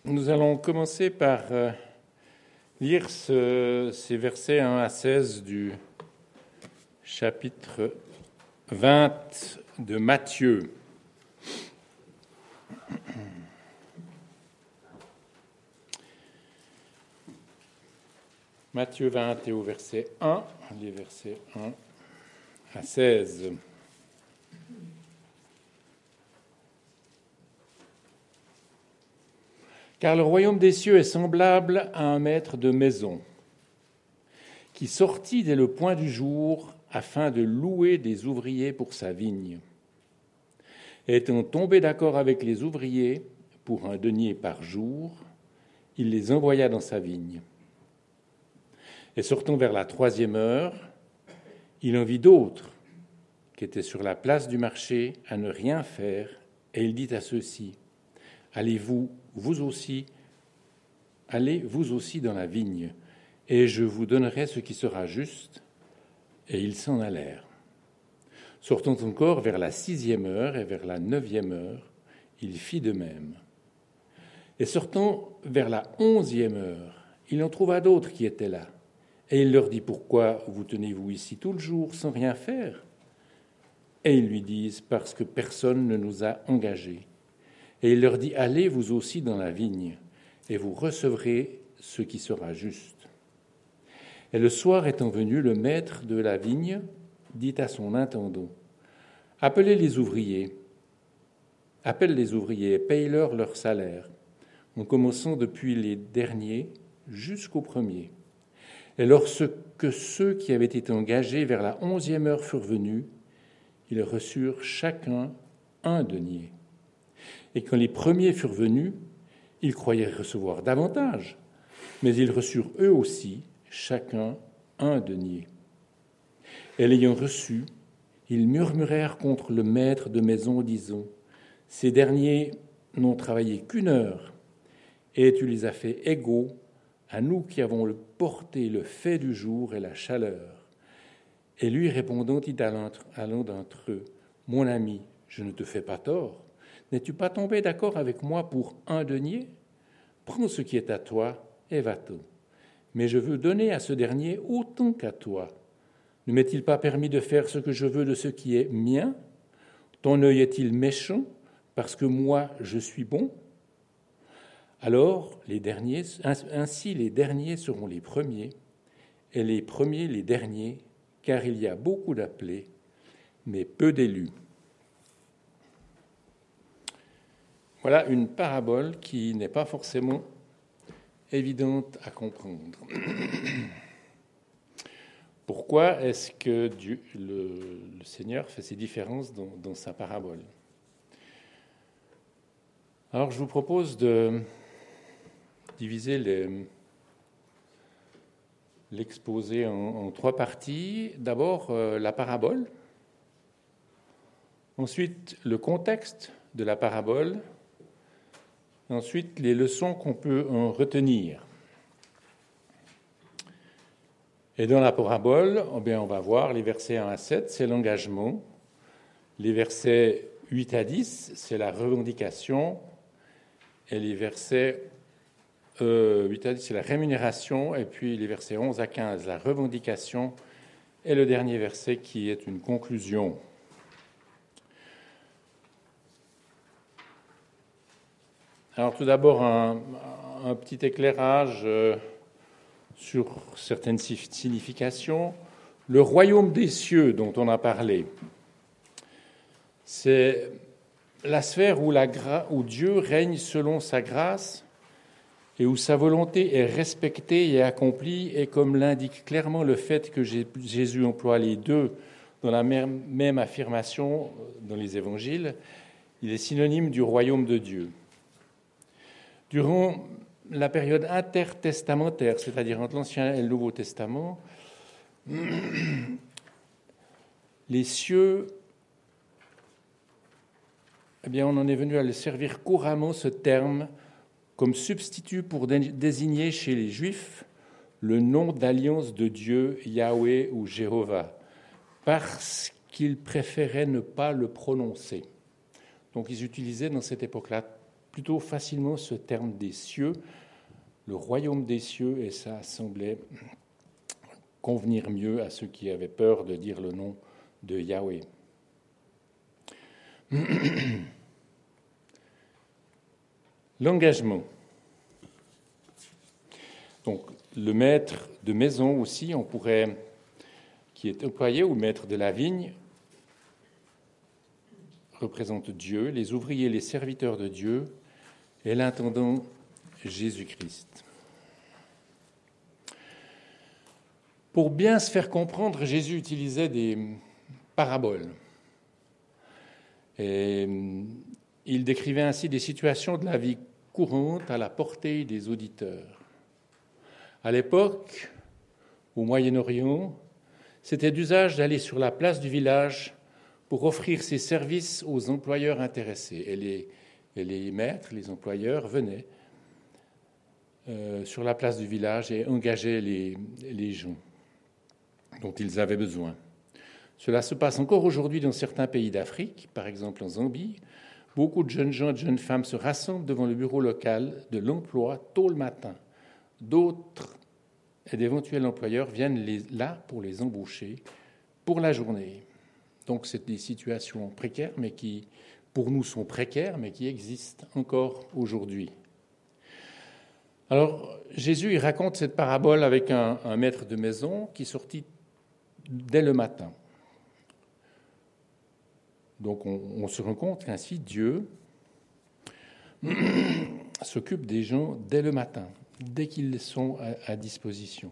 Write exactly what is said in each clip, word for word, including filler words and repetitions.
Nous allons commencer par euh, lire ce, ces versets un à seize du chapitre vingt de Matthieu. Matthieu vingt et au verset un, les versets un à seize. Car le royaume des cieux est semblable à un maître de maison qui sortit dès le point du jour afin de louer des ouvriers pour sa vigne. Étant tombé d'accord avec les ouvriers pour un denier par jour, il les envoya dans sa vigne. Et sortant vers la troisième heure, il en vit d'autres qui étaient sur la place du marché à ne rien faire, et il dit à ceux-ci : Allez-vous, vous aussi, allez vous aussi dans la vigne, et je vous donnerai ce qui sera juste. Et ils s'en allèrent. Sortant encore vers la sixième heure et vers la neuvième heure, il fit de même. Et sortant vers la onzième heure, il en trouva d'autres qui étaient là. Et il leur dit : Pourquoi vous tenez-vous ici tout le jour sans rien faire ? Et ils lui disent : Parce que personne ne nous a engagés. Et il leur dit : Allez vous aussi dans la vigne, et vous recevrez ce qui sera juste. Et le soir étant venu, le maître de la vigne dit à son intendant : Appelez les ouvriers, appelle les ouvriers, et paye-leur leur salaire, en commençant depuis les derniers jusqu'aux premiers. Et lorsque ceux qui avaient été engagés vers la onzième heure furent venus, ils reçurent chacun un denier. Et quand les premiers furent venus, ils croyaient recevoir davantage, mais ils reçurent eux aussi chacun un denier. Et l'ayant reçu, ils murmurèrent contre le maître de maison, disant : Ces derniers n'ont travaillé qu'une heure, et tu les as fait égaux à nous qui avons porté le fait du jour et la chaleur. Et lui répondant, dit à l'un d'entre eux : Mon ami, je ne te fais pas tort. N'es-tu pas tombé d'accord avec moi pour un denier ? Prends ce qui est à toi et va-t'en. Mais je veux donner à ce dernier autant qu'à toi. Ne m'est-il pas permis de faire ce que je veux de ce qui est mien ? Ton œil est-il méchant parce que moi je suis bon ? Alors, les derniers, ainsi les derniers seront les premiers, et les premiers les derniers, car il y a beaucoup d'appelés, mais peu d'élus. Voilà une parabole qui n'est pas forcément évidente à comprendre. Pourquoi est-ce que Dieu, le, le Seigneur fait ces différences dans, dans sa parabole ? Alors, je vous propose de diviser les, l'exposé en, en trois parties. D'abord, euh, la parabole. Ensuite, le contexte de la parabole. Ensuite, les leçons qu'on peut en retenir. Et dans la parabole, eh bien, on va voir les versets un à sept, c'est l'engagement. Les versets huit à dix, c'est la revendication. Et les versets euh, huit à dix, c'est la rémunération. Et puis les versets onze à quinze, la revendication. Et le dernier verset qui est une conclusion. Alors tout d'abord, un, un petit éclairage euh, sur certaines significations. Le royaume des cieux dont on a parlé, c'est la sphère où, la gra- où Dieu règne selon sa grâce et où sa volonté est respectée et accomplie, et comme l'indique clairement le fait que Jésus emploie les deux dans la même, même affirmation dans les évangiles, il est synonyme du royaume de Dieu. Durant la période intertestamentaire, c'est-à-dire entre l'Ancien et le Nouveau Testament, les cieux, eh bien, on en est venu à le servir couramment, ce terme, comme substitut pour désigner chez les Juifs le nom d'alliance de Dieu, Yahweh ou Jéhovah, parce qu'ils préféraient ne pas le prononcer. Donc ils utilisaient dans cette époque-là plutôt facilement ce terme des cieux, le royaume des cieux, et ça semblait convenir mieux à ceux qui avaient peur de dire le nom de Yahweh. L'engagement. Donc, le maître de maison aussi, on pourrait, qui est employé ou maître de la vigne, représente Dieu, les ouvriers, les serviteurs de Dieu, et l'intendant Jésus-Christ. Pour bien se faire comprendre, Jésus utilisait des paraboles. Et il décrivait ainsi des situations de la vie courante à la portée des auditeurs. À l'époque, au Moyen-Orient, c'était d'usage d'aller sur la place du village pour offrir ses services aux employeurs intéressés. Et les, et les maîtres, les employeurs, venaient euh, sur la place du village et engageaient les, les gens dont ils avaient besoin. Cela se passe encore aujourd'hui dans certains pays d'Afrique, par exemple en Zambie. Beaucoup de jeunes gens et de jeunes femmes se rassemblent devant le bureau local de l'emploi tôt le matin. D'autres et d'éventuels employeurs viennent les, là pour les embaucher pour la journée. Donc c'est des situations précaires, mais qui, pour nous, sont précaires, mais qui existent encore aujourd'hui. Alors, Jésus, il raconte cette parabole avec un, un maître de maison qui sortit dès le matin. Donc on, on se rend compte qu'ainsi Dieu s'occupe des gens dès le matin, dès qu'ils sont à, à disposition.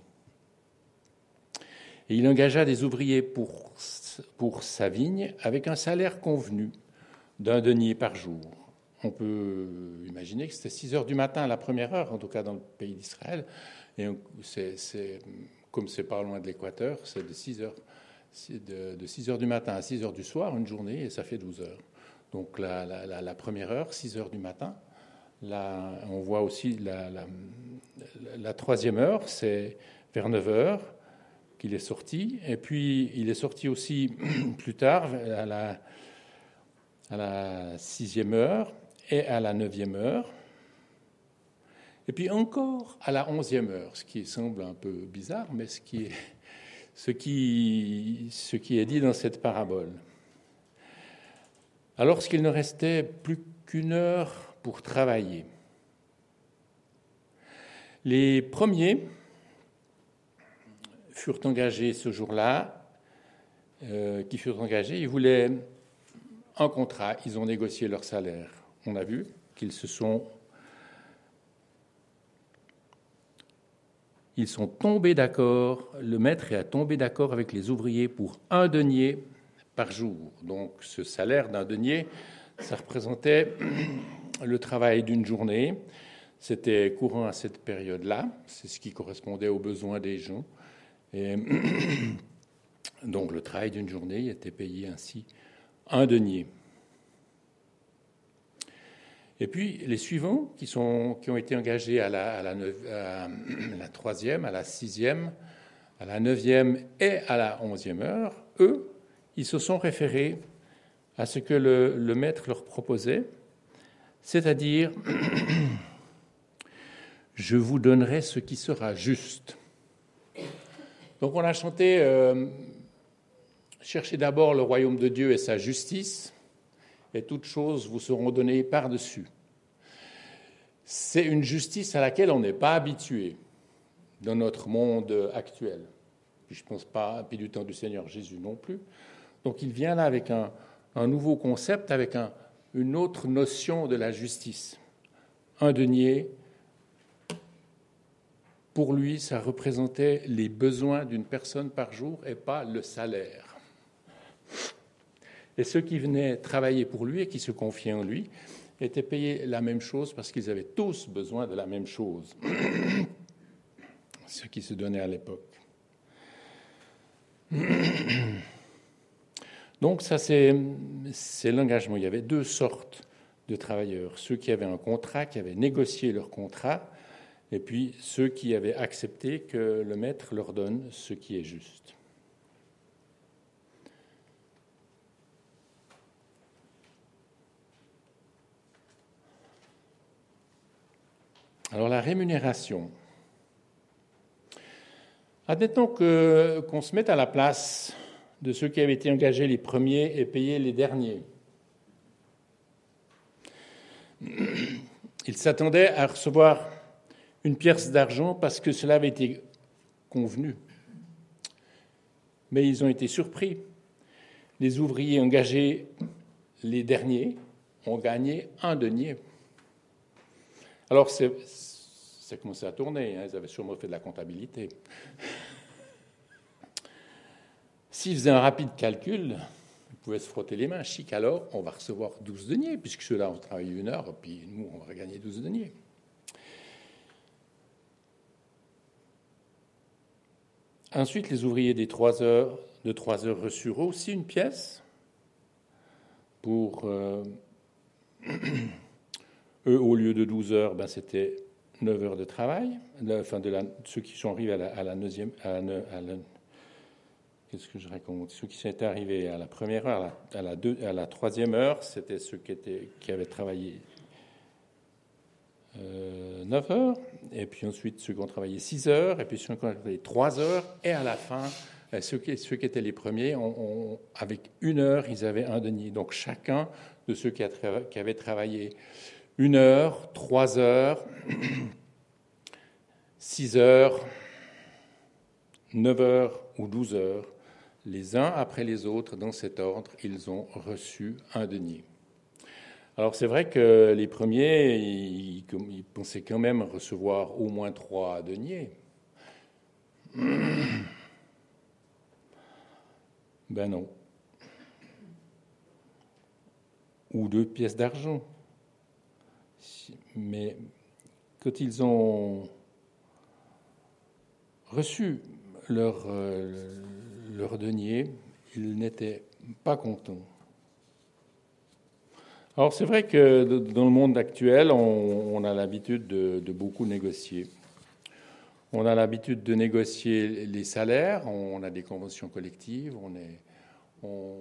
Et il engagea des ouvriers pour, pour sa vigne avec un salaire convenu d'un denier par jour. On peut imaginer que c'était six heures du matin à la première heure, en tout cas dans le pays d'Israël. Et c'est, c'est, comme c'est pas loin de l'équateur, c'est de six heures. De, de six heures du matin à six heures du soir, une journée, et ça fait douze heures. Donc la, la, la, la première heure, six heures du matin. Là, on voit aussi la, la, la troisième heure, c'est vers neuf heures qu'il est sorti. Et puis, il est sorti aussi plus tard, à la, à la sixième heure et à la neuvième heure. Et puis encore à la onzième heure, ce qui semble un peu bizarre, mais ce qui est... Ce qui, ce qui est dit dans cette parabole. Alors qu'il ne restait plus qu'une heure pour travailler. Les premiers furent engagés ce jour-là, euh, qui furent engagés, ils voulaient un contrat, ils ont négocié leur salaire. On a vu qu'ils se sont Ils sont tombés d'accord, le maître est tombé d'accord avec les ouvriers pour un denier par jour. Donc ce salaire d'un denier, ça représentait le travail d'une journée. C'était courant à cette période-là, c'est ce qui correspondait aux besoins des gens. Et donc le travail d'une journée était payé ainsi un denier. Et puis, les suivants, qui, sont, qui ont été engagés à la, à, la neuf, à la troisième, à la sixième, à la neuvième et à la onzième heure, eux, ils se sont référés à ce que le, le maître leur proposait, c'est-à-dire « Je vous donnerai ce qui sera juste ». Donc, on a chanté euh, « Cherchez d'abord le royaume de Dieu et sa justice ». Et toutes choses vous seront données par-dessus. C'est une justice à laquelle on n'est pas habitué dans notre monde actuel. Puis je ne pense pas, puis du temps du Seigneur Jésus non plus. Donc il vient là avec un, un nouveau concept, avec un, une autre notion de la justice. Un denier, pour lui, ça représentait les besoins d'une personne par jour et pas le salaire. Et ceux qui venaient travailler pour lui et qui se confiaient en lui étaient payés la même chose parce qu'ils avaient tous besoin de la même chose, ce qui se donnait à l'époque. Donc ça, c'est, c'est l'engagement. Il y avait deux sortes de travailleurs. Ceux qui avaient un contrat, qui avaient négocié leur contrat, et puis ceux qui avaient accepté que le maître leur donne ce qui est juste. Alors la rémunération. Admettons que, qu'on se mette à la place de ceux qui avaient été engagés les premiers et payés les derniers. Ils s'attendaient à recevoir une pièce d'argent parce que cela avait été convenu. Mais ils ont été surpris. Les ouvriers engagés les derniers ont gagné un denier. Alors, c'est, ça commençait à tourner, hein, ils avaient sûrement fait de la comptabilité. S'ils faisaient un rapide calcul, ils pouvaient se frotter les mains. Chic, alors, on va recevoir douze deniers, puisque ceux-là ont travaillé une heure, et puis nous, on va gagner douze deniers. Ensuite, les ouvriers des trois heures, de trois heures reçurent aussi une pièce pour... Euh, eux, au lieu de douze heures, ben, c'était neuf heures de travail. Enfin, de la, ceux qui sont arrivés à la, à la neuvième... À la, à la, qu'est-ce que je raconte ? Ceux qui sont arrivés à la première heure, à la, à la, deux, à la troisième heure, c'était ceux qui, étaient, qui avaient travaillé euh, neuf heures, et puis ensuite ceux qui ont travaillé six heures, et puis ceux qui ont travaillé trois heures, et à la fin, ceux qui, ceux qui étaient les premiers, on, on, avec une heure, ils avaient un denier. Donc chacun de ceux qui, a, qui avaient travaillé une heure, trois heures, six heures, neuf heures ou douze heures, les uns après les autres, dans cet ordre, ils ont reçu un denier. Alors c'est vrai que les premiers, ils, ils pensaient quand même recevoir au moins trois deniers. Ben non. Ou deux pièces d'argent. Mais quand ils ont reçu leur, euh, leur denier, ils n'étaient pas contents. Alors c'est vrai que dans le monde actuel, on, on a l'habitude de, de beaucoup négocier. On a l'habitude de négocier les salaires, on a des conventions collectives, on, est, on,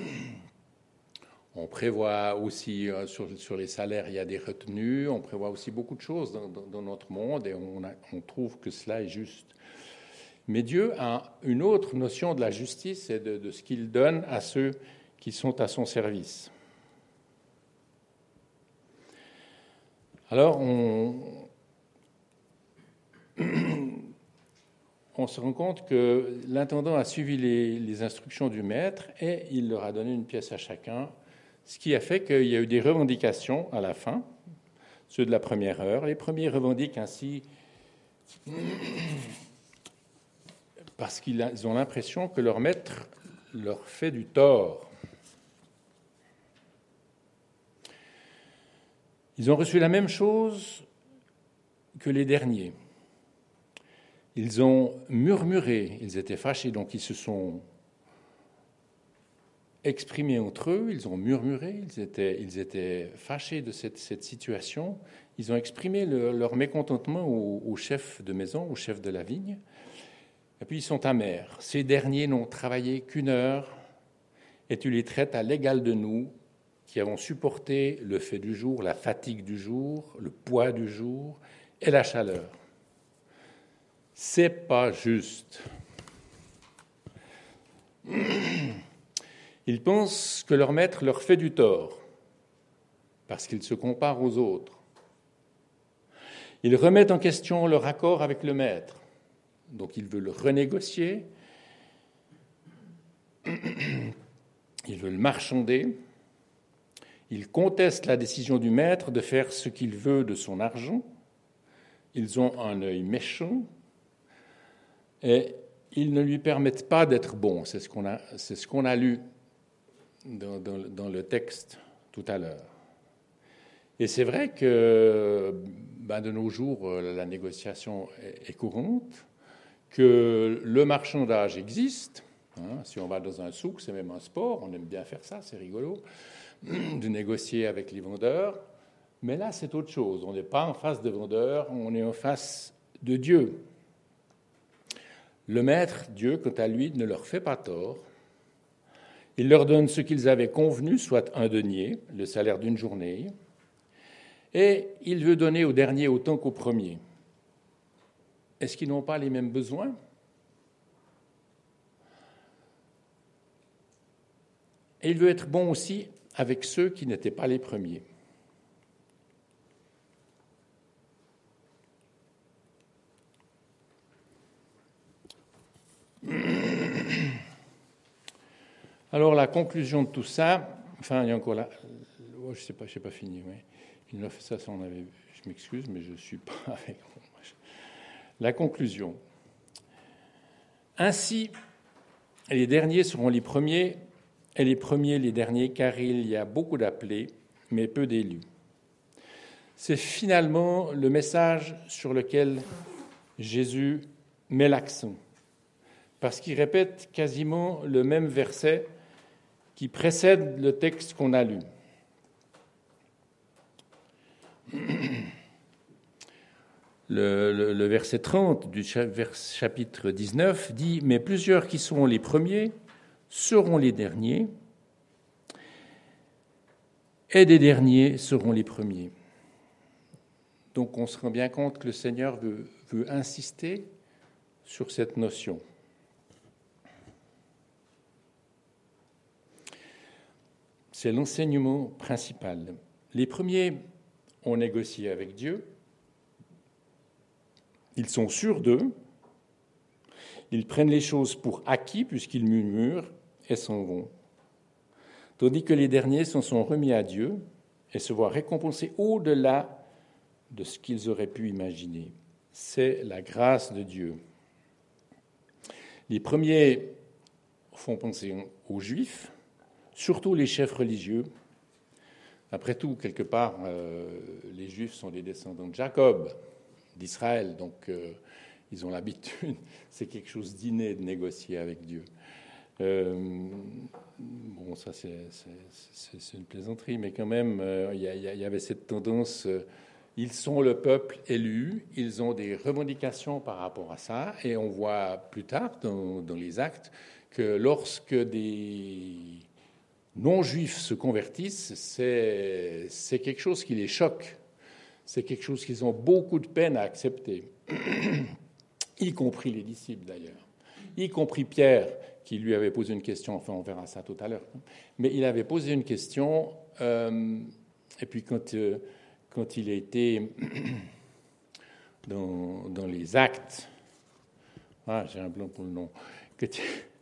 on prévoit aussi sur, sur les salaires, il y a des retenues, on prévoit aussi beaucoup de choses dans, dans, dans notre monde et on, a, on trouve que cela est juste. Mais Dieu a une autre notion de la justice et de, de ce qu'il donne à ceux qui sont à son service. Alors, on, on se rend compte que l'intendant a suivi les, les instructions du maître et il leur a donné une pièce à chacun, ce qui a fait qu'il y a eu des revendications à la fin, ceux de la première heure. Les premiers revendiquent ainsi parce qu'ils ont l'impression que leur maître leur fait du tort. Ils ont reçu la même chose que les derniers. Ils ont murmuré, ils étaient fâchés, donc ils se sont exprimés entre eux, ils ont murmuré, ils étaient, ils étaient fâchés de cette, cette situation. Ils ont exprimé le, leur mécontentement au, au chef de maison, au chef de la vigne. Et puis ils sont amers. Ces derniers n'ont travaillé qu'une heure et tu les traites à l'égal de nous, qui avons supporté le fait du jour, la fatigue du jour, le poids du jour et la chaleur. C'est pas juste. Ils pensent que leur maître leur fait du tort parce qu'ils se comparent aux autres. Ils remettent en question leur accord avec le maître. Donc ils veulent renégocier. Ils veulent marchander. Ils contestent la décision du maître de faire ce qu'il veut de son argent. Ils ont un œil méchant et ils ne lui permettent pas d'être bons. C'est ce qu'on a, c'est ce qu'on a lu dans, dans, dans le texte tout à l'heure. Et c'est vrai que ben, de nos jours, la négociation est, est courante, que le marchandage existe. Hein, si on va dans un souk, c'est même un sport, on aime bien faire ça, c'est rigolo, de négocier avec les vendeurs. Mais là, c'est autre chose. On n'est pas en face de vendeurs, on est en face de Dieu. Le maître, Dieu, quant à lui, ne leur fait pas tort. Il leur donne ce qu'ils avaient convenu, soit un denier, le salaire d'une journée. Et il veut donner aux derniers autant qu'aux premiers. Est-ce qu'ils n'ont pas les mêmes besoins ? Et il veut être bon aussi avec ceux qui n'étaient pas les premiers. Alors la conclusion de tout ça, enfin il y a encore là, oh, je sais pas, je sais pas fini. Oui. Il a fait ça, ça on avait. Je m'excuse, mais je suis pas avec. La conclusion. Ainsi, les derniers seront les premiers, et les premiers les derniers, car il y a beaucoup d'appelés, mais peu d'élus. C'est finalement le message sur lequel Jésus met l'accent, parce qu'il répète quasiment le même verset qui précède le texte qu'on a lu. Le, le, le verset trente du chapitre dix-neuf dit « Mais plusieurs qui seront les premiers seront les derniers, et des derniers seront les premiers. » Donc on se rend bien compte que le Seigneur veut, veut insister sur cette notion. C'est l'enseignement principal. Les premiers ont négocié avec Dieu. Ils sont sûrs d'eux. Ils prennent les choses pour acquis puisqu'ils murmurent et s'en vont. Tandis que les derniers s'en sont remis à Dieu et se voient récompensés au-delà de ce qu'ils auraient pu imaginer. C'est la grâce de Dieu. Les premiers font penser aux Juifs, surtout les chefs religieux. Après tout, quelque part, euh, les Juifs sont les descendants de Jacob, d'Israël, donc euh, ils ont l'habitude, c'est quelque chose d'inné de négocier avec Dieu. Euh, bon, ça c'est, c'est, c'est, c'est une plaisanterie, mais quand même, euh, il y, y, y avait cette tendance, euh, ils sont le peuple élu, ils ont des revendications par rapport à ça, et on voit plus tard dans, dans les actes que lorsque des non-juifs se convertissent, c'est, c'est quelque chose qui les choque. C'est quelque chose qu'ils ont beaucoup de peine à accepter, y compris les disciples d'ailleurs, y compris Pierre, qui lui avait posé une question, enfin on verra ça tout à l'heure, mais il avait posé une question, euh, et puis quand, euh, quand il a été dans, dans les actes, ah j'ai un blanc pour le nom, quand,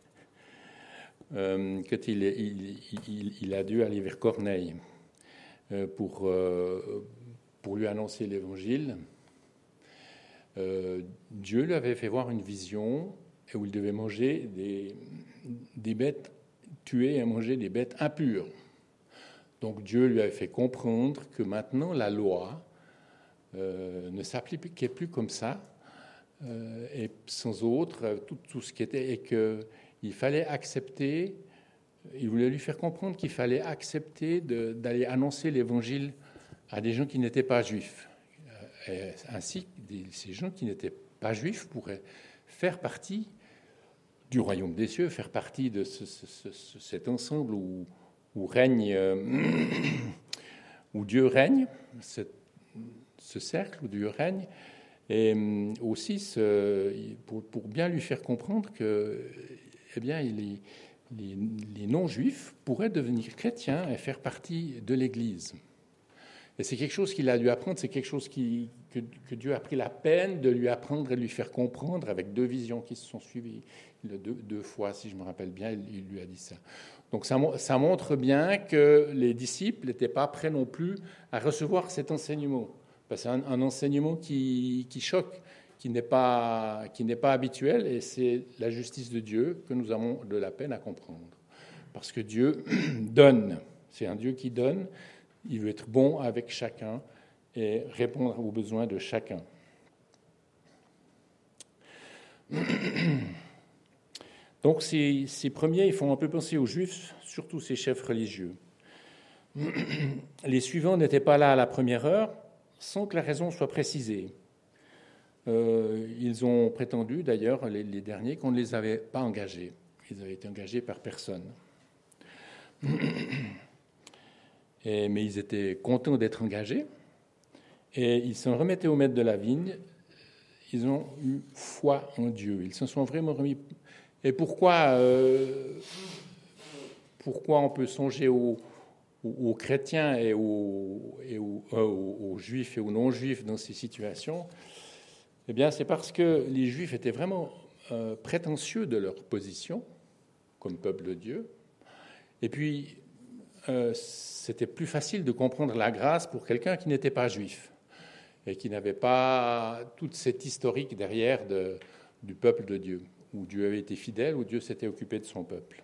euh, quand il, il, il, il a dû aller vers Corneille euh, pour... Euh, pour lui annoncer l'Évangile, euh, Dieu lui avait fait voir une vision où il devait manger des, des bêtes, tuer et manger des bêtes impures. Donc Dieu lui avait fait comprendre que maintenant la loi euh, ne s'appliquait plus comme ça, euh, et sans autre, tout, tout ce qui était, et qu'il fallait accepter, il voulait lui faire comprendre qu'il fallait accepter de, d'aller annoncer l'Évangile à des gens qui n'étaient pas juifs. Et ainsi, ces gens qui n'étaient pas juifs pourraient faire partie du royaume des cieux, faire partie de ce, ce, ce, cet ensemble où, où règne, euh, où Dieu règne, ce, ce cercle où Dieu règne, et aussi ce, pour, pour bien lui faire comprendre que, eh bien, les, les, les non-juifs pourraient devenir chrétiens et faire partie de l'Église. Et c'est quelque chose qu'il a dû apprendre, c'est quelque chose qui, que, que Dieu a pris la peine de lui apprendre et de lui faire comprendre avec deux visions qui se sont suivies. Deux, deux fois, si je me rappelle bien, il, il lui a dit ça. Donc ça, ça montre bien que les disciples n'étaient pas prêts non plus à recevoir cet enseignement. Parce que c'est un, un enseignement qui, qui choque, qui n'est pas, qui n'est pas habituel, et c'est la justice de Dieu que nous avons de la peine à comprendre. Parce que Dieu donne, c'est un Dieu qui donne. Il veut être bon avec chacun et répondre aux besoins de chacun. Donc ces, ces premiers, ils font un peu penser aux Juifs, surtout ces chefs religieux. Les suivants n'étaient pas là à la première heure, sans que la raison soit précisée. Euh, ils ont prétendu, d'ailleurs, les, les derniers, qu'on ne les avait pas engagés. Ils avaient été engagés par personne. Et, mais ils étaient contents d'être engagés. et ils s'en remettaient au maître de la vigne. Ils ont eu foi en Dieu. Ils se sont vraiment remis. Et pourquoi, euh, pourquoi on peut songer aux, aux, aux chrétiens et, aux, et aux, euh, aux, aux juifs et aux non-juifs dans ces situations? Eh bien, c'est parce que les juifs étaient vraiment euh, prétentieux de leur position comme peuple de Dieu. Et puis, euh, c'était plus facile de comprendre la grâce pour quelqu'un qui n'était pas juif et qui n'avait pas toute cette historique derrière de, du peuple de Dieu, où Dieu avait été fidèle, où Dieu s'était occupé de son peuple.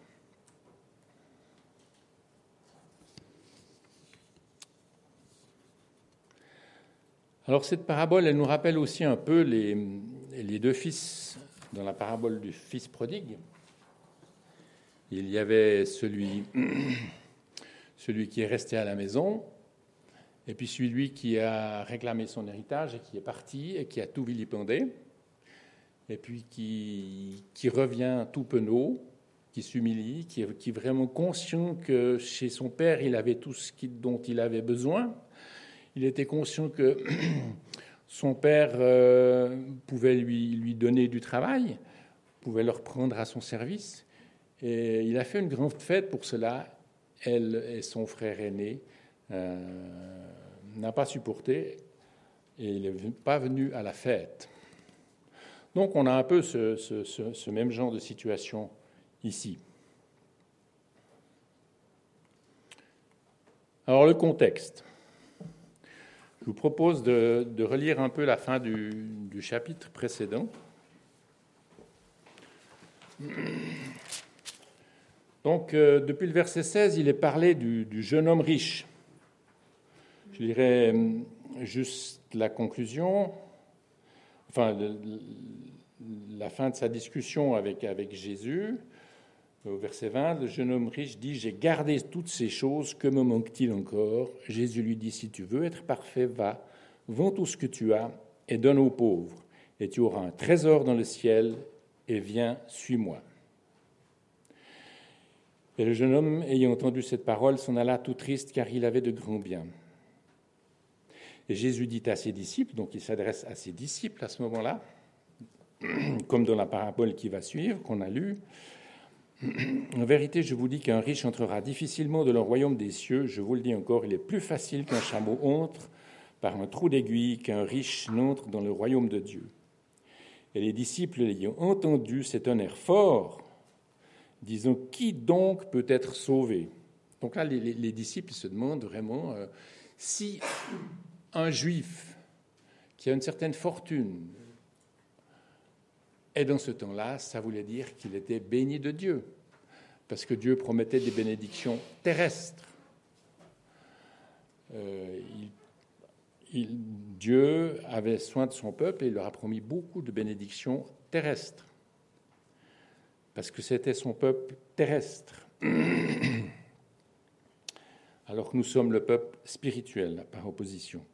Alors cette parabole, elle nous rappelle aussi un peu les, les deux fils dans la parabole du fils prodigue. Il y avait celui, celui qui est resté à la maison, et puis celui qui a réclamé son héritage et qui est parti et qui a tout vilipendé, et puis qui, qui revient tout penaud, qui s'humilie, qui est, qui est vraiment conscient que chez son père, il avait tout ce qui, dont il avait besoin. Il était conscient que son père euh, pouvait lui, lui donner du travail, pouvait le reprendre à son service. Et il a fait une grande fête pour cela. Elle et son frère aîné euh, n'a pas supporté et il n'est pas venu à la fête. Donc on a un peu ce, ce, ce, ce même genre de situation ici. Alors le contexte. Je vous propose de, de relire un peu la fin du, du chapitre précédent. Donc, euh, depuis le verset seize, il est parlé du, du jeune homme riche. Je dirais euh, juste la conclusion, enfin, le, la fin de sa discussion avec, avec Jésus. Au verset vingt, le jeune homme riche dit « J'ai gardé toutes ces choses, que me manque-t-il encore ?» Jésus lui dit « Si tu veux être parfait, va, vends tout ce que tu as et donne aux pauvres, et tu auras un trésor dans le ciel, et viens, suis-moi. » Et le jeune homme, ayant entendu cette parole, s'en alla tout triste, car il avait de grands biens. Et Jésus dit à ses disciples, donc il s'adresse à ses disciples à ce moment-là, comme dans la parabole qui va suivre, qu'on a lue, « En vérité, je vous dis qu'un riche entrera difficilement dans le royaume des cieux. Je vous le dis encore, il est plus facile qu'un chameau entre par un trou d'aiguille qu'un riche n'entre dans le royaume de Dieu. » Et les disciples, l'ayant entendu, s'étonnèrent fort, disant « Qui donc peut être sauvé ?» Donc là, les, les, les disciples se demandent vraiment euh, si un juif qui a une certaine fortune, et dans ce temps-là, ça voulait dire qu'il était béni de Dieu, parce que Dieu promettait des bénédictions terrestres. Euh, il, il, Dieu avait soin de son peuple et il leur a promis beaucoup de bénédictions terrestres, parce que c'était son peuple terrestre, alors que nous sommes le peuple spirituel, par opposition.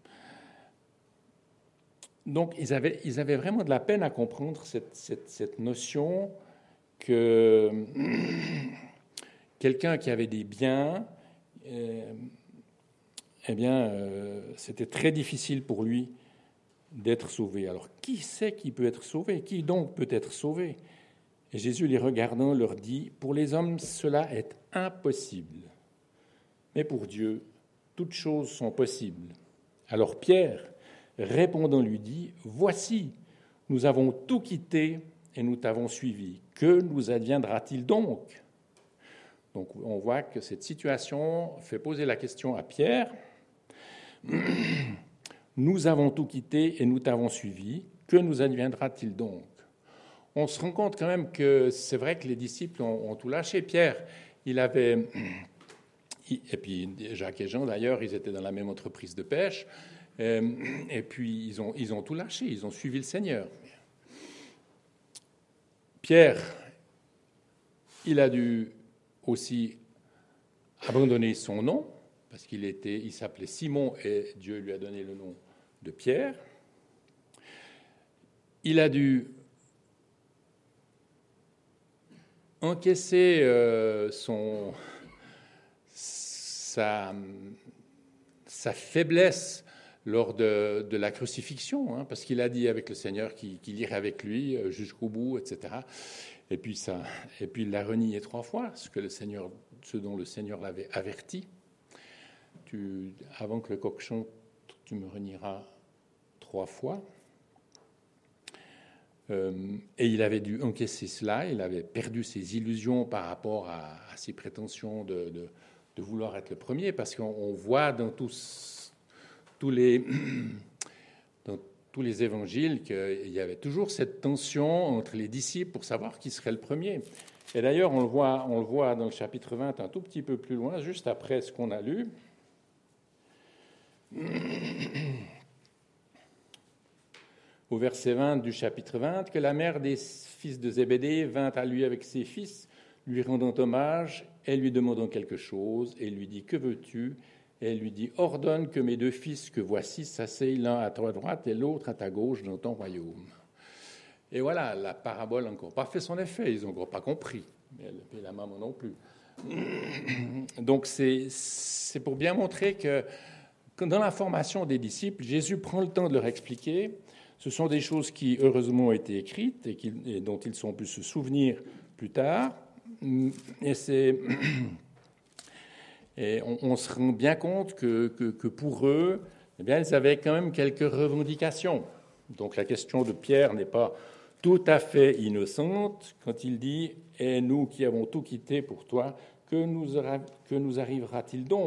Donc, ils avaient, ils avaient vraiment de la peine à comprendre cette, cette, cette notion que quelqu'un qui avait des biens, euh, eh bien, euh, c'était très difficile pour lui d'être sauvé. Alors, qui sait qui peut être sauvé? Qui donc peut être sauvé? Et Jésus, les regardant, leur dit, « Pour les hommes, cela est impossible. Mais pour Dieu, toutes choses sont possibles. » Alors Pierre, répondant, lui dit, « Voici, nous avons tout quitté et nous t'avons suivi. Que nous adviendra-t-il donc ?» Donc on voit que cette situation fait poser la question à Pierre. « Nous avons tout quitté et nous t'avons suivi. Que nous adviendra-t-il donc ?» On se rend compte quand même que c'est vrai que les disciples ont, ont tout lâché. Pierre, il avait... Et puis Jacques et Jean, d'ailleurs, ils étaient dans la même entreprise de pêche. Et puis, ils ont, ils ont tout lâché, ils ont suivi le Seigneur. Pierre, il a dû aussi abandonner son nom, parce qu'il était, il s'appelait Simon et Dieu lui a donné le nom de Pierre. Il a dû encaisser euh, son, sa, sa faiblesse lors de, de la crucifixion, hein, parce qu'il a dit avec le Seigneur qu'il, qu'il irait avec lui jusqu'au bout, et cetera. Et puis, ça, et puis il l'a renié trois fois, ce, que le Seigneur, ce dont le Seigneur l'avait averti. Tu, avant que le coq chante, tu me renieras trois fois. Euh, et il avait dû encaisser cela, il avait perdu ses illusions par rapport à, à ses prétentions de, de, de vouloir être le premier, parce qu'on on voit dans tous, tous, les, dans tous les évangiles qu'il y avait toujours cette tension entre les disciples pour savoir qui serait le premier. Et d'ailleurs, on le voit, on le voit dans le chapitre vingt, un tout petit peu plus loin, juste après ce qu'on a lu. Au verset vingt du chapitre vingt, que la mère des fils de Zébédée vint à lui avec ses fils, lui rendant hommage et lui demandant quelque chose, et lui dit « Que veux-tu » Et elle lui dit « Ordonne que mes deux fils que voici s'asseyent l'un à ta droite et l'autre à ta gauche dans ton royaume. » Et voilà, la parabole n'a encore pas fait son effet, ils n'ont encore pas compris, et la maman non plus. Donc c'est, c'est pour bien montrer que dans la formation des disciples, Jésus prend le temps de leur expliquer. Ce sont des choses qui, heureusement, ont été écrites et, qui, et dont ils ont pu se souvenir plus tard. Et, c'est, et on, on se rend bien compte que, que, que pour eux, eh bien, ils avaient quand même quelques revendications. Donc la question de Pierre n'est pas tout à fait innocente quand il dit « Et nous qui avons tout quitté pour toi, que nous, que nous arrivera-t-il donc ?»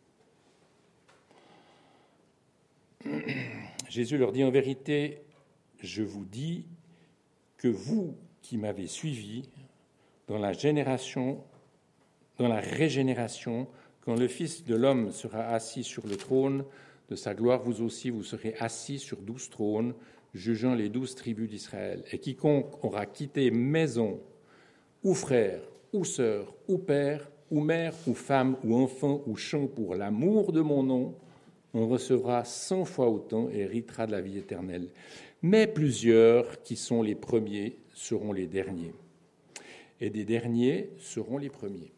Jésus leur dit en vérité, je vous dis que vous qui m'avez suivi dans la génération, dans la régénération, quand le Fils de l'homme sera assis sur le trône de sa gloire, vous aussi vous serez assis sur douze trônes, jugeant les douze tribus d'Israël. Et quiconque aura quitté maison, ou frère, ou sœur, ou père, ou mère, ou femme, ou enfant, ou champ pour l'amour de mon nom, on recevra cent fois autant et héritera de la vie éternelle. Mais plusieurs qui sont les premiers seront les derniers, et des derniers seront les premiers.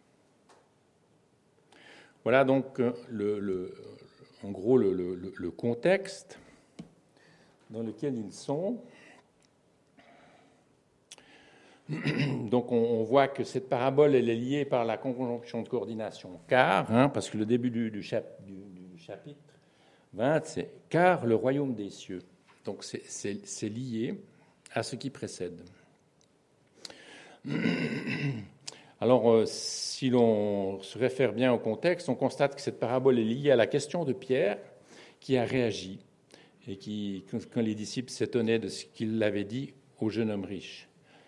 Voilà donc le, le, en gros le, le, le contexte dans lequel ils sont. Donc on, on voit que cette parabole elle est liée par la conjonction de coordination car, hein, parce que le début du, du, chap, du, du chapitre vingt, c'est « car le royaume des cieux ». Donc c'est, c'est, c'est lié à ce qui précède. Alors, euh, si l'on se réfère bien au contexte, on constate que cette parabole est liée à la question de Pierre qui a réagi et qui, quand les disciples s'étonnaient de ce qu'il avait dit au jeune homme riche.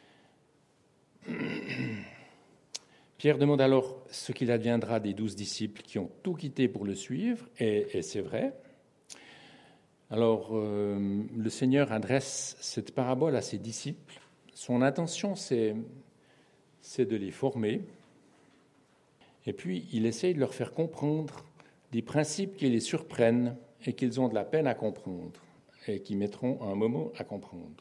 Pierre demande alors ce qu'il adviendra des douze disciples qui ont tout quitté pour le suivre, et, et c'est vrai. Alors, euh, le Seigneur adresse cette parabole à ses disciples. Son intention, c'est, c'est de les former, et puis il essaye de leur faire comprendre des principes qui les surprennent et qu'ils ont de la peine à comprendre, et qui mettront un moment à comprendre.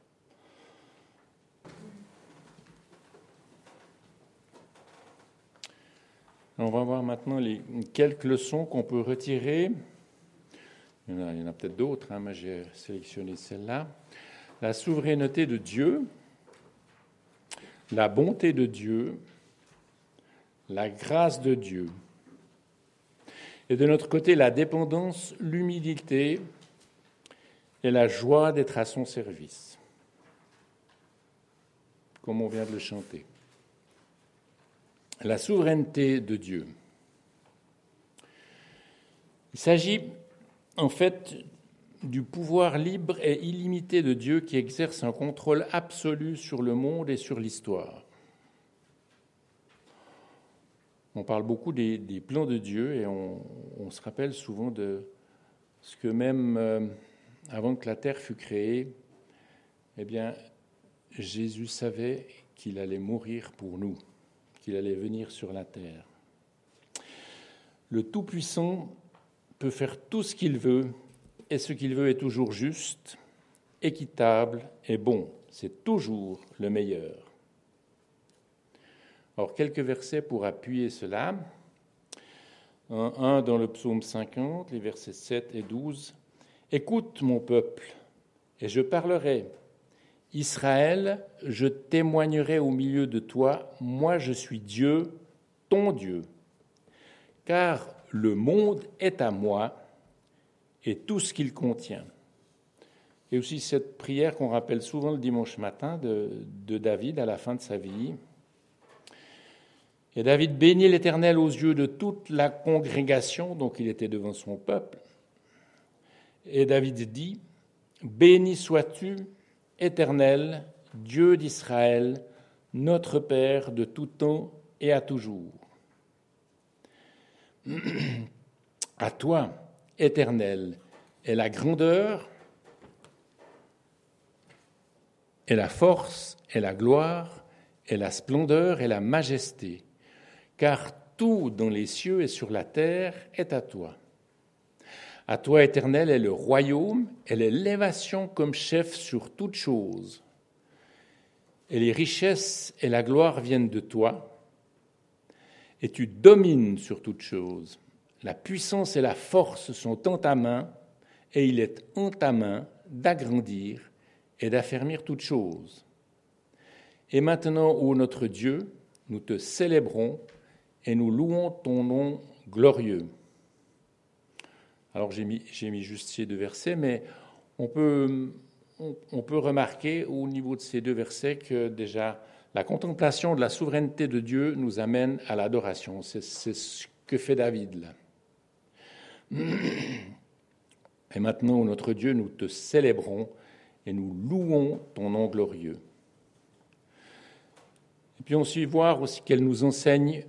On va voir maintenant les quelques leçons qu'on peut retirer. Il y en a, il y en a peut-être d'autres, hein, mais j'ai sélectionné celle-là. La souveraineté de Dieu, la bonté de Dieu, la grâce de Dieu. Et de notre côté, la dépendance, l'humilité et la joie d'être à son service, comme on vient de le chanter. La souveraineté de Dieu. Il s'agit en fait du pouvoir libre et illimité de Dieu qui exerce un contrôle absolu sur le monde et sur l'histoire. On parle beaucoup des, des plans de Dieu et on, on se rappelle souvent de ce que même euh, avant que la terre fût créée, eh bien, Jésus savait qu'il allait mourir pour nous, qu'il allait venir sur la terre. Le Tout-Puissant peut faire tout ce qu'il veut, et ce qu'il veut est toujours juste, équitable et bon. C'est toujours le meilleur. Alors, quelques versets pour appuyer cela. Un, un dans le psaume cinquante, les versets sept et douze. « Écoute, mon peuple, et je parlerai. Israël, je témoignerai au milieu de toi, moi je suis Dieu, ton Dieu. Car le monde est à moi et tout ce qu'il contient. » Et aussi cette prière qu'on rappelle souvent le dimanche matin de, de David à la fin de sa vie. Et David bénit l'Éternel aux yeux de toute la congrégation, donc il était devant son peuple. Et David dit, « Béni sois-tu, Éternel, Dieu d'Israël, notre Père de tout temps et à toujours. À toi, Éternel, est la grandeur, et la force, et la gloire, et la splendeur, et la majesté, car tout dans les cieux et sur la terre est à toi. À toi, Éternel, est le royaume et l'élévation comme chef sur toute chose. Et les richesses et la gloire viennent de toi, et tu domines sur toute chose. La puissance et la force sont en ta main, et il est en ta main d'agrandir et d'affermir toute chose. Et maintenant, ô notre Dieu, nous te célébrons et nous louons ton nom glorieux. » Alors j'ai mis, j'ai mis juste ces deux versets, mais on peut, on, on peut remarquer au niveau de ces deux versets que déjà la contemplation de la souveraineté de Dieu nous amène à l'adoration. C'est, c'est ce que fait David là. Et maintenant, notre Dieu, nous te célébrons et nous louons ton nom glorieux. Et puis on suit voir aussi qu'elle nous enseigne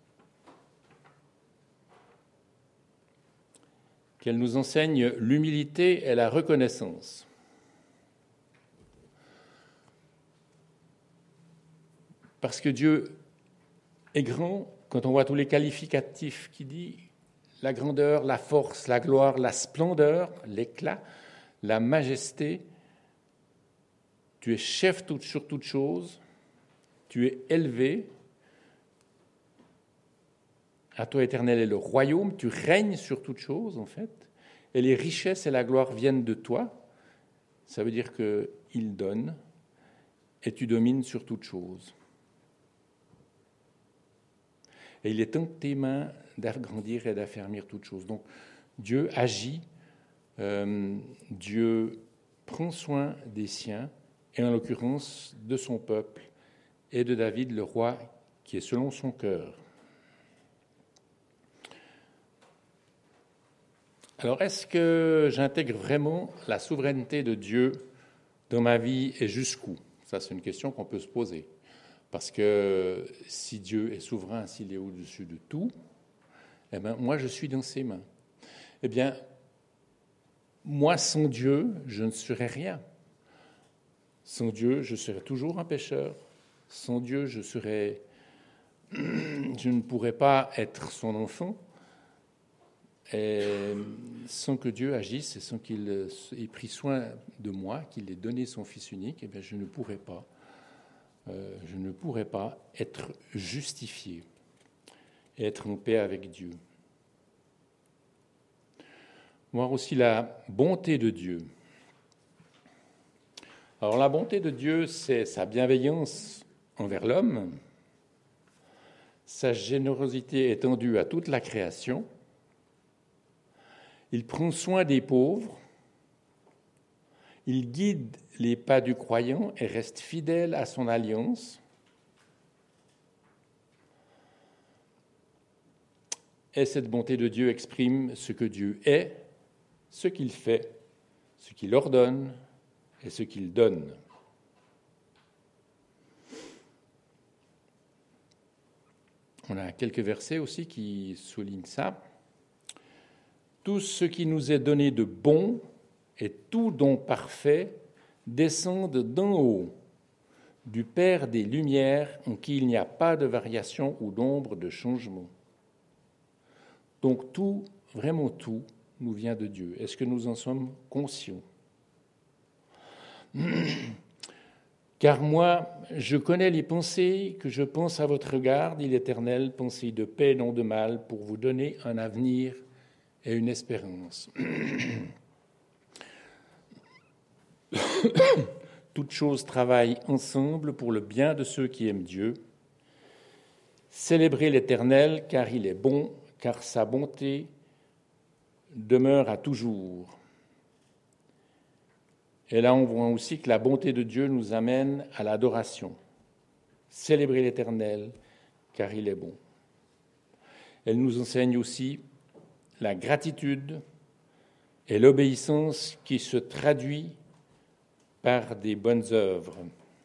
qu'elle nous enseigne l'humilité et la reconnaissance. Parce que Dieu est grand, quand on voit tous les qualificatifs qu'il dit, la grandeur, la force, la gloire, la splendeur, l'éclat, la majesté, tu es chef sur toute chose, tu es élevé, à toi, Éternel, est le royaume, tu règnes sur toute chose, en fait, et les richesses et la gloire viennent de toi. Ça veut dire qu'il donne, et tu domines sur toute chose. Et il est en tes mains d'agrandir et d'affermir toute chose. Donc, Dieu agit, euh, Dieu prend soin des siens, et en l'occurrence de son peuple, et de David, le roi, qui est selon son cœur. Alors, est-ce que j'intègre vraiment la souveraineté de Dieu dans ma vie et jusqu'où ? Ça, c'est une question qu'on peut se poser. Parce que si Dieu est souverain, s'il est au-dessus de tout, eh bien, moi, je suis dans ses mains. Eh bien, moi, sans Dieu, je ne serais rien. Sans Dieu, je serais toujours un pécheur. Sans Dieu, je serais... je ne pourrais pas être son enfant. Et sans que Dieu agisse et sans qu'il ait pris soin de moi, qu'il ait donné son Fils unique, eh bien, je ne pourrais pas, euh, je ne pourrais pas être justifié et être en paix avec Dieu. Voir aussi la bonté de Dieu. Alors la bonté de Dieu, c'est sa bienveillance envers l'homme, sa générosité étendue à toute la création. Il prend soin des pauvres, il guide les pas du croyant et reste fidèle à son alliance. Et cette bonté de Dieu exprime ce que Dieu est, ce qu'il fait, ce qu'il ordonne et ce qu'il donne. On a quelques versets aussi qui soulignent ça. Tout ce qui nous est donné de bon et tout don parfait descendent d'en haut, du Père des Lumières, en qui il n'y a pas de variation ou d'ombre de changement. Donc tout, vraiment tout, nous vient de Dieu. Est-ce que nous en sommes conscients ? Car moi, je connais les pensées que je pense à votre égard, dit l'Éternel, pensées de paix, non de mal, pour vous donner un avenir et une espérance. Toutes choses travaillent ensemble pour le bien de ceux qui aiment Dieu. Célébrez l'Éternel, car il est bon, car sa bonté demeure à toujours. Et là, on voit aussi que la bonté de Dieu nous amène à l'adoration. Célébrez l'Éternel, car il est bon. Elle nous enseigne aussi la gratitude et l'obéissance qui se traduit par des bonnes œuvres.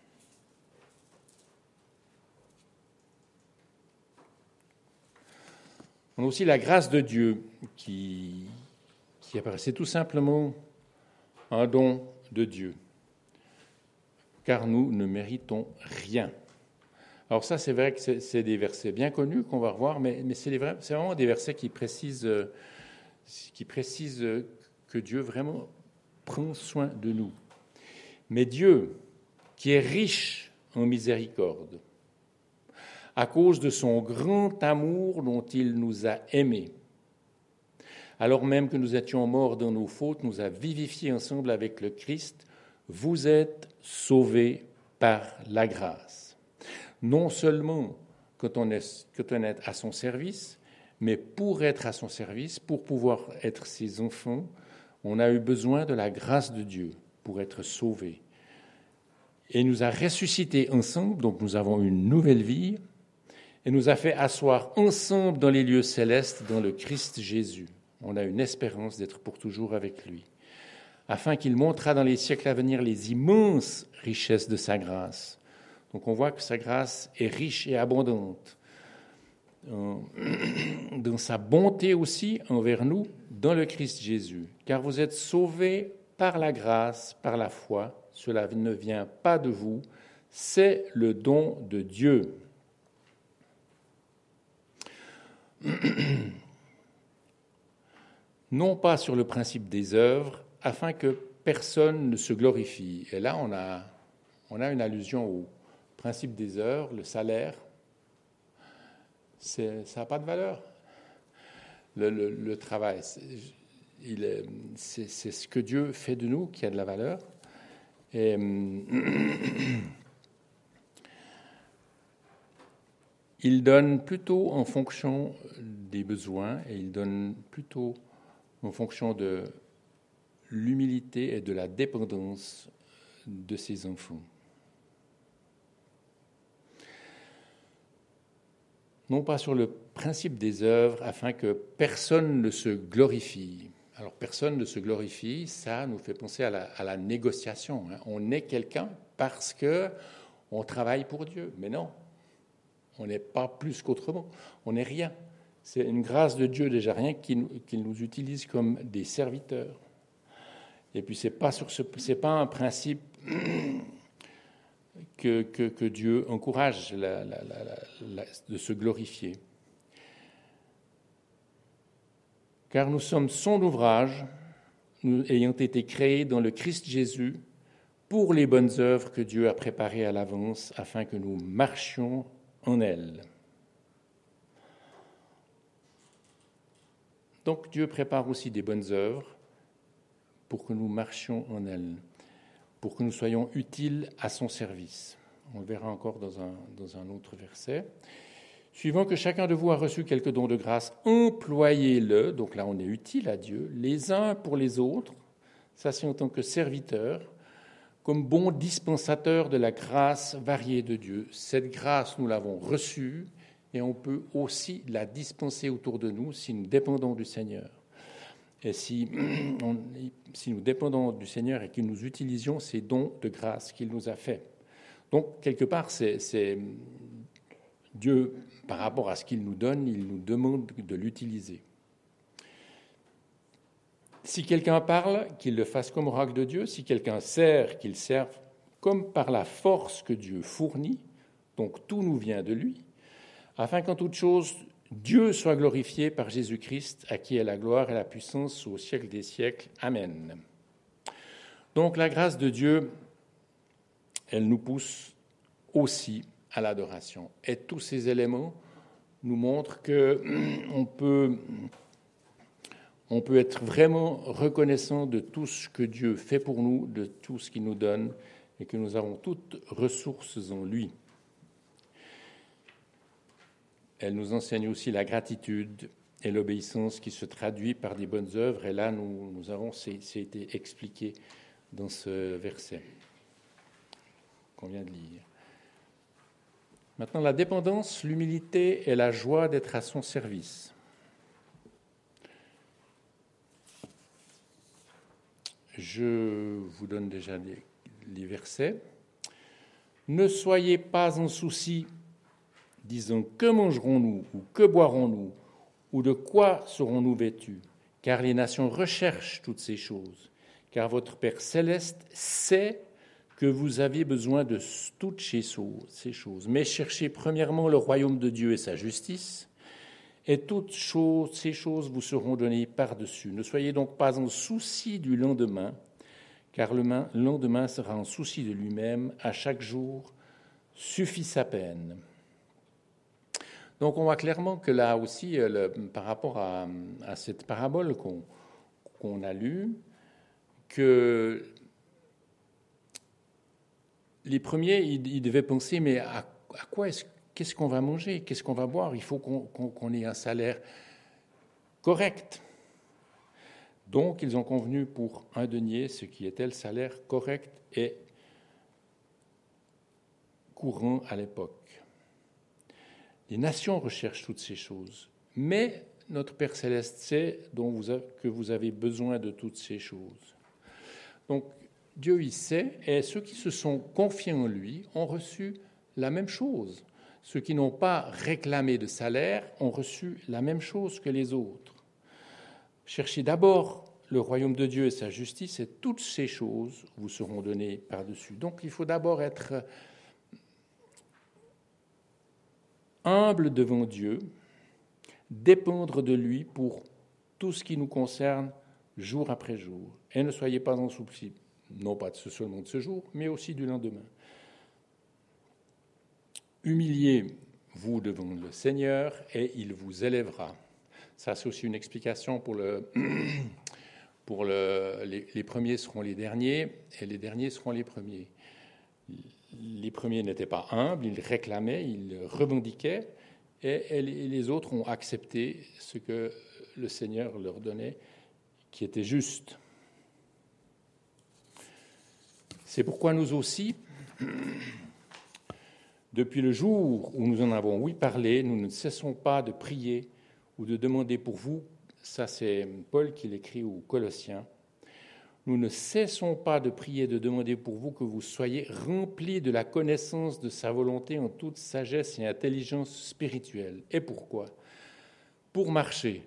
On a aussi la grâce de Dieu qui, qui apparaissait tout simplement un don de Dieu, car nous ne méritons rien. Alors ça, c'est vrai que c'est, c'est des versets bien connus qu'on va revoir, mais, mais c'est, vrais, c'est vraiment des versets qui précisent, qui précisent que Dieu vraiment prend soin de nous. Mais Dieu, qui est riche en miséricorde, à cause de son grand amour dont il nous a aimés, alors même que nous étions morts dans nos fautes, nous a vivifiés ensemble avec le Christ. Vous êtes sauvés par la grâce. Non seulement quand on est, quand on est à son service, mais pour être à son service, pour pouvoir être ses enfants, on a eu besoin de la grâce de Dieu pour être sauvés. Et il nous a ressuscités ensemble, donc nous avons une nouvelle vie, et nous a fait asseoir ensemble dans les lieux célestes dans le Christ Jésus. On a une espérance d'être pour toujours avec lui, afin qu'il montrera dans les siècles à venir les immenses richesses de sa grâce. Donc on voit que sa grâce est riche et abondante, dans sa bonté aussi envers nous, dans le Christ Jésus. Car vous êtes sauvés par la grâce, par la foi. Cela ne vient pas de vous, c'est le don de Dieu. Non pas sur le principe des œuvres, afin que personne ne se glorifie. Et là, on a, on a une allusion au principe des œuvres, le salaire. C'est, ça n'a pas de valeur. Le, le, le travail, c'est, il est, c'est, c'est ce que Dieu fait de nous qui a de la valeur. Et, il donne plutôt en fonction des besoins et il donne plutôt en fonction de l'humilité et de la dépendance de ses enfants. Non pas sur le principe des œuvres, afin que personne ne se glorifie. Alors, personne ne se glorifie, ça nous fait penser à la, à la négociation. Hein. On est quelqu'un parce qu'on travaille pour Dieu. Mais non, on n'est pas plus qu'autrement. On n'est rien. C'est une grâce de Dieu déjà, rien qu'il, qu'il nous utilise comme des serviteurs. Et puis, ce n'est pas, sur ce, c'est pas un principe que, que, que Dieu encourage la, la, la, la, de se glorifier. Car nous sommes son ouvrage, nous ayant été créés dans le Christ Jésus pour les bonnes œuvres que Dieu a préparées à l'avance afin que nous marchions en elles. Donc Dieu prépare aussi des bonnes œuvres pour que nous marchions en elles, pour que nous soyons utiles à son service. On le verra encore dans un, dans un autre verset. Suivant que chacun de vous a reçu quelques dons de grâce, employez-le, donc là on est utile à Dieu, les uns pour les autres, ça c'est en tant que serviteur, comme bons dispensateurs de la grâce variée de Dieu. Cette grâce, nous l'avons reçue et on peut aussi la dispenser autour de nous si nous dépendons du Seigneur. Et si, on, si nous dépendons du Seigneur et que nous utilisions ces dons de grâce qu'il nous a faits. Donc, quelque part, c'est, c'est Dieu, par rapport à ce qu'il nous donne, il nous demande de l'utiliser. Si quelqu'un parle, qu'il le fasse comme oracle de Dieu. Si quelqu'un sert, qu'il serve comme par la force que Dieu fournit. Donc, tout nous vient de lui. Afin qu'en toute chose, Dieu soit glorifié par Jésus-Christ, à qui est la gloire et la puissance au siècle des siècles. Amen. Donc, la grâce de Dieu elle nous pousse aussi à l'adoration. Et tous ces éléments nous montrent qu'on peut, on peut être vraiment reconnaissant de tout ce que Dieu fait pour nous, de tout ce qu'il nous donne, et que nous avons toutes ressources en lui. Elle nous enseigne aussi la gratitude et l'obéissance qui se traduit par des bonnes œuvres. Et là, nous, nous avons, c'est, c'est été expliqué dans ce verset qu'on vient de lire. Maintenant, la dépendance, l'humilité et la joie d'être à son service. Je vous donne déjà les, les versets. Ne soyez pas en souci, disant que mangerons-nous ou que boirons-nous ou de quoi serons-nous vêtus, car les nations recherchent toutes ces choses, car votre Père céleste sait que vous avez besoin de toutes ces choses. Mais cherchez premièrement le royaume de Dieu et sa justice, et toutes choses, ces choses vous seront données par-dessus. Ne soyez donc pas en souci du lendemain, car le lendemain sera en souci de lui-même. À chaque jour suffit sa peine. Donc on voit clairement que là aussi, le, par rapport à, à cette parabole qu'on, qu'on a lue, que les premiers, ils, ils devaient penser, mais à, à quoi est-ce, qu'est-ce qu'on va manger, qu'est-ce qu'on va boire? Il faut qu'on, qu'on, qu'on ait un salaire correct. Donc ils ont convenu pour un denier, ce qui était le salaire correct et courant à l'époque. Les nations recherchent toutes ces choses, mais notre Père Céleste sait dont vous avez, que vous avez besoin de toutes ces choses. Donc, Dieu y sait, et ceux qui se sont confiés en lui ont reçu la même chose. Ceux qui n'ont pas réclamé de salaire ont reçu la même chose que les autres. Cherchez d'abord le royaume de Dieu et sa justice, et toutes ces choses vous seront données par-dessus. Donc, il faut d'abord être humble devant Dieu, dépendre de lui pour tout ce qui nous concerne jour après jour. Et ne soyez pas en souci, non pas seulement de ce jour, mais aussi du lendemain. Humiliez-vous devant le Seigneur et il vous élèvera. Ça, c'est aussi une explication pour le... pour le les, les premiers seront les derniers et les derniers seront les premiers. Les premiers n'étaient pas humbles, ils réclamaient, ils revendiquaient, et les autres ont accepté ce que le Seigneur leur donnait, qui était juste. C'est pourquoi nous aussi, depuis le jour où nous en avons ouï parler, nous ne cessons pas de prier ou de demander pour vous, ça c'est Paul qui l'écrit aux Colossiens, nous ne cessons pas de prier et de demander pour vous que vous soyez remplis de la connaissance de sa volonté en toute sagesse et intelligence spirituelle. Et pourquoi ? Pour marcher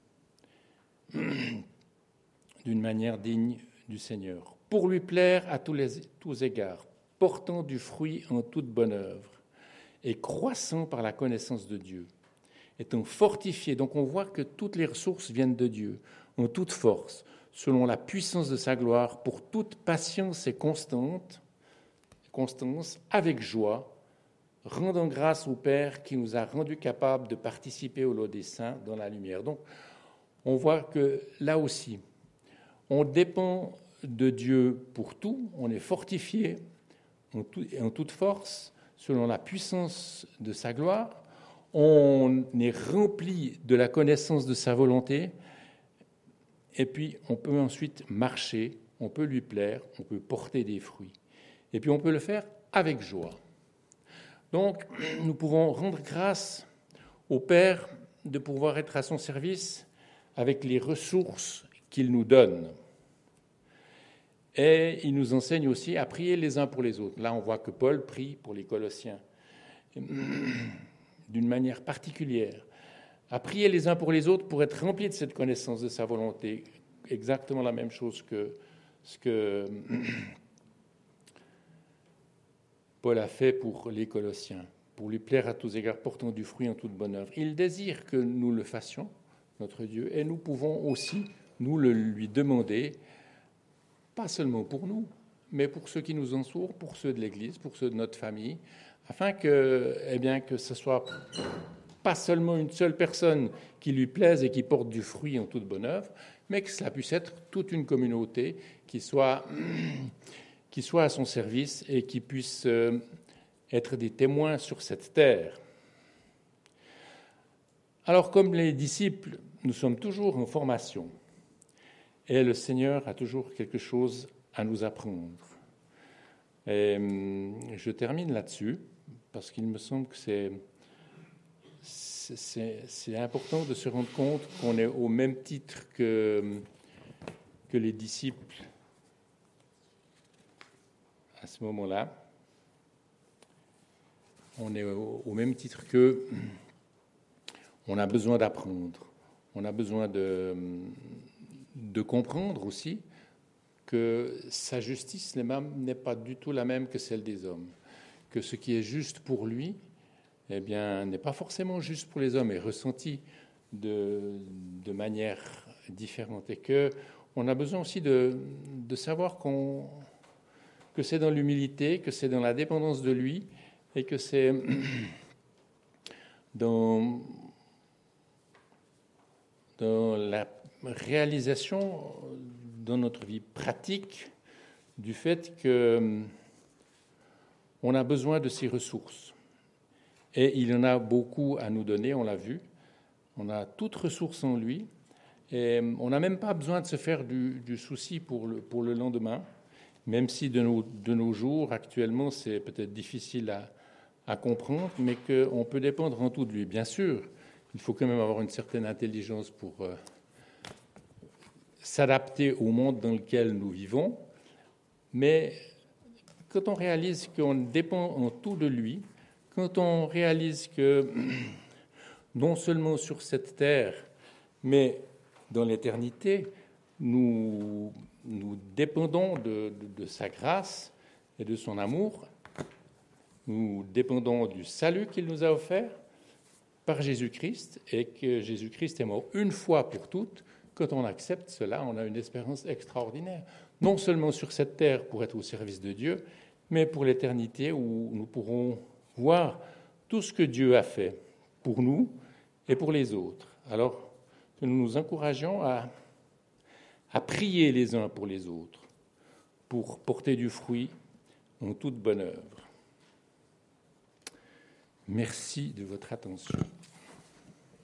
d'une manière digne du Seigneur, pour lui plaire à tous les tous égards, portant du fruit en toute bonne œuvre et croissant par la connaissance de Dieu, étant fortifiés. Donc on voit que toutes les ressources viennent de Dieu, en toute force, selon la puissance de sa gloire, pour toute patience et constante, constance, avec joie, rendant grâce au Père qui nous a rendus capables de participer au lot des saints dans la lumière. Donc, on voit que là aussi, on dépend de Dieu pour tout, on est fortifié en, tout, en toute force, selon la puissance de sa gloire, on est rempli de la connaissance de sa volonté, et puis on peut ensuite marcher, on peut lui plaire, on peut porter des fruits. Et puis on peut le faire avec joie. Donc nous pouvons rendre grâce au Père de pouvoir être à son service avec les ressources qu'il nous donne. Et il nous enseigne aussi à prier les uns pour les autres. Là on voit que Paul prie pour les Colossiens d'une manière particulière, à prier les uns pour les autres pour être remplis de cette connaissance de sa volonté. Exactement la même chose que ce que Paul a fait pour les Colossiens, pour lui plaire à tous égards, portant du fruit en toute bonne œuvre. Il désire que nous le fassions, notre Dieu, et nous pouvons aussi nous le lui demander, pas seulement pour nous, mais pour ceux qui nous entourent, pour ceux de l'Église, pour ceux de notre famille, afin que, eh bien, que ce soit pas seulement une seule personne qui lui plaise et qui porte du fruit en toute bonne œuvre, mais que cela puisse être toute une communauté qui soit, qui soit à son service et qui puisse euh, être des témoins sur cette terre. Alors, comme les disciples, nous sommes toujours en formation et le Seigneur a toujours quelque chose à nous apprendre. Et je termine là-dessus parce qu'il me semble que c'est, c'est, c'est important de se rendre compte qu'on est au même titre que, que les disciples à ce moment-là. On est au, au même titre qu'eux. On a besoin d'apprendre, on a besoin de, de comprendre aussi que sa justice n'est pas du tout la même que celle des hommes, que ce qui est juste pour lui, eh bien, n'est pas forcément juste pour les hommes, est ressenti de, de manière différente, et qu'on a besoin aussi de, de savoir qu'on, que c'est dans l'humilité, que c'est dans la dépendance de lui, et que c'est dans... dans la réalisation dans notre vie pratique du fait qu'on a besoin de ces ressources. Et il en a beaucoup à nous donner, on l'a vu. On a toute ressource en lui. Et on n'a même pas besoin de se faire du, du souci pour le, pour le lendemain, même si de nos, de nos jours, actuellement, c'est peut-être difficile à, à comprendre, mais qu'on peut dépendre en tout de lui. Bien sûr, il faut quand même avoir une certaine intelligence pour euh, s'adapter au monde dans lequel nous vivons. Mais quand on réalise qu'on dépend en tout de lui, quand on réalise que non seulement sur cette terre, mais dans l'éternité, nous, nous dépendons de, de, de sa grâce et de son amour, nous dépendons du salut qu'il nous a offert par Jésus-Christ, et que Jésus-Christ est mort une fois pour toutes. Quand on accepte cela, on a une espérance extraordinaire, non seulement sur cette terre pour être au service de Dieu, mais pour l'éternité où nous pourrons voir tout ce que Dieu a fait pour nous et pour les autres. Alors que nous nous encourageons à, à prier les uns pour les autres, pour porter du fruit en toute bonne œuvre. Merci de votre attention.